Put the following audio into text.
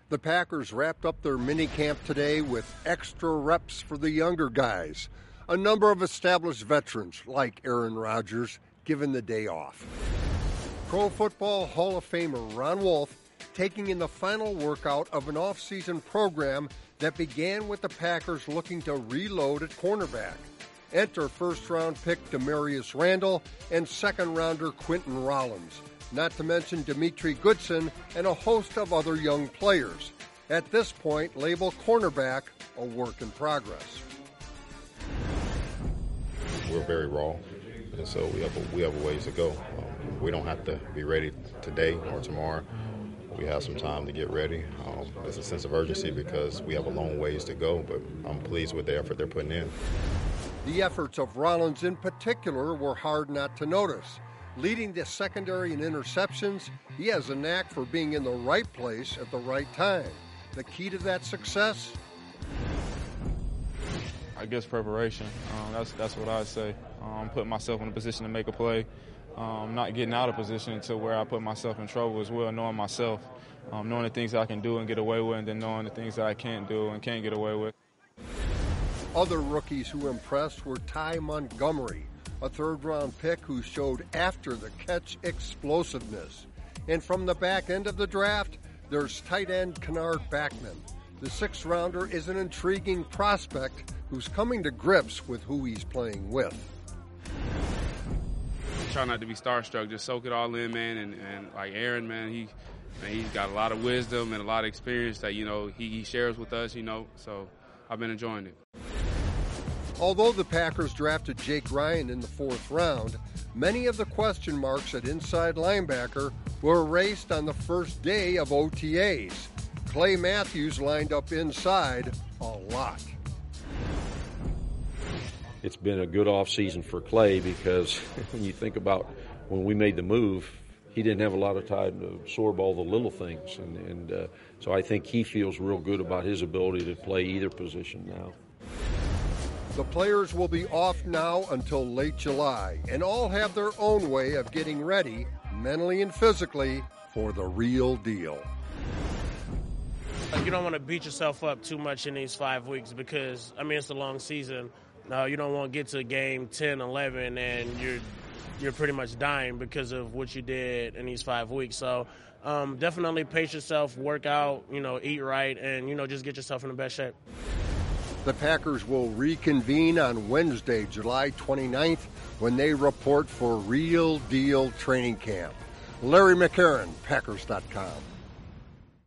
The Packers wrapped up their minicamp today with extra reps for the younger guys. A number of established veterans, like Aaron Rodgers, given the day off. Pro Football Hall of Famer Ron Wolf taking in the final workout of an off-season program that began with the Packers looking to reload at cornerback. Enter first-round pick Demarius Randall and second-rounder Quinton Rollins, not to mention Dimitri Goodson and a host of other young players. At this point, label cornerback a work in progress. We're very raw, and so we have a ways to go. We don't have to be ready today or tomorrow. We have some time to get ready. There's a sense of urgency because we have a long ways to go, but I'm pleased with the effort they're putting in. The efforts of Rollins in particular were hard not to notice. Leading the secondary in interceptions, he has a knack for being in the right place at the right time. The key to that success? I guess preparation. That's what I say. Putting myself in a position to make a play. Not getting out of position to where I put myself in trouble as well, knowing myself, knowing the things I can do and get away with, and then knowing the things that I can't do and can't get away with. Other rookies who impressed were Ty Montgomery, a third-round pick who showed after-the-catch explosiveness. And from the back end of the draft, there's tight end Kennard Backman. The sixth-rounder is an intriguing prospect who's coming to grips with who he's playing with. Try not to be starstruck, just soak it all in, man. And like Aaron, man, he's got a lot of wisdom and a lot of experience that, he shares with us, so I've been enjoying it. Although the Packers drafted Jake Ryan in the fourth round, many of the question marks at inside linebacker were erased on the first day of OTAs. Clay Matthews lined up inside a lot. It's been a good offseason for Clay because when you think about when we made the move, he didn't have a lot of time to absorb all the little things. And so I think he feels real good about his ability to play either position now. The players will be off now until late July, and all have their own way of getting ready, mentally and physically, for the real deal. You don't want to beat yourself up too much in these 5 weeks because, it's a long season. You don't want to get to game 10, 11, and you're pretty much dying because of what you did in these 5 weeks. So definitely pace yourself, work out, eat right, and, just get yourself in the best shape. The Packers will reconvene on Wednesday, July 29th, when they report for Real Deal Training Camp. Larry McCarron, Packers.com.